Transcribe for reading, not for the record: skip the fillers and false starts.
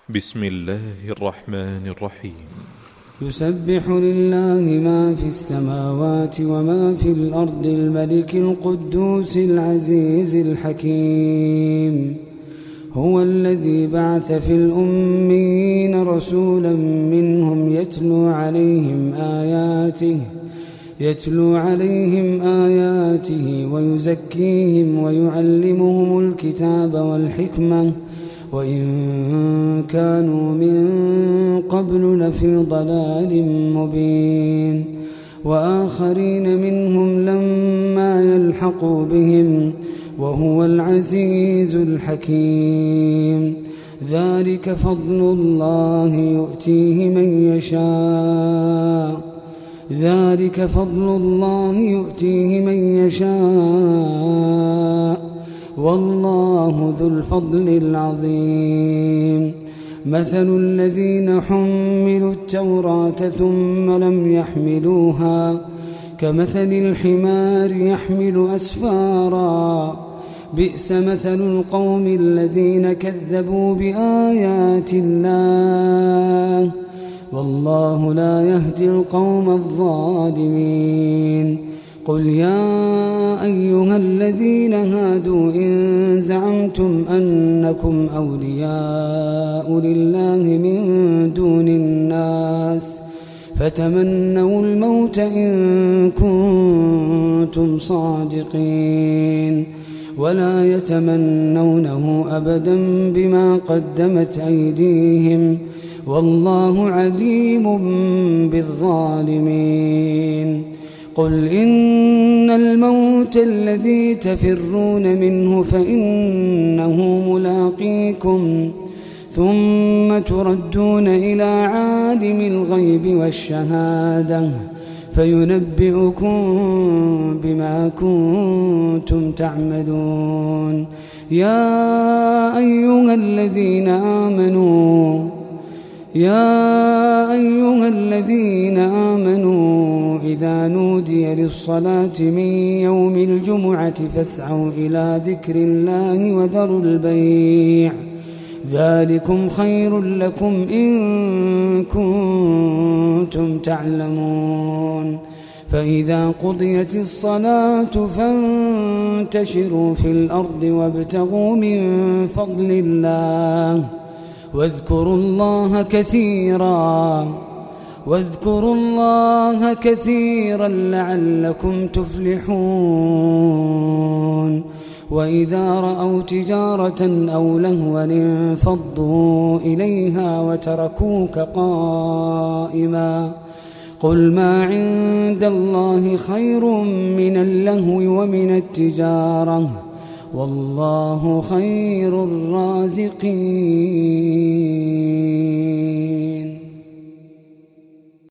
بسم الله الرحمن الرحيم. يسبح لله ما في السماوات وما في الأرض الملك القدوس العزيز الحكيم. هو الذي بعث في الأميين رسولا منهم يتلو عليهم آياته ويزكيهم ويعلمهم الكتاب والحكمة وإن كانوا من قبل لفي ضلال مبين، وآخرين منهم لما يلحقوا بهم وهو العزيز الحكيم. ذلك فضل الله يؤتيه من يشاء والله ذو الفضل العظيم. مثل الذين حملوا التوراة ثم لم يحملوها كمثل الحمار يحمل أسفارا، بئس مثل القوم الذين كذبوا بآيات الله والله لا يهدي القوم الظالمين. قل يا أيها الذين هادوا إن زعمتم أنكم أولياء لله من دون الناس فتمنوا الموت إن كنتم صادقين ولا يتمنونه أبدا بما قدمت أيديهم والله عليم بالظالمين. قل إن الموت الذي تفرون منه فإنه ملاقيكم ثم تردون إلى عالم الغيب والشهادة فينبئكم بما كنتم تعملون. يا أيها الذين آمنوا إذا نودي للصلاة من يوم الجمعة فاسعوا إلى ذكر الله وذروا البيع ذلكم خير لكم إن كنتم تعلمون. فإذا قضيت الصلاة فانتشروا في الأرض وابتغوا من فضل الله واذكروا الله كثيرا لعلكم تفلحون. وإذا رأوا تجارة أو لهوا انفضوا إليها وتركوك قائما قل ما عند الله خير من اللهو ومن التجارة والله خير الرازقين.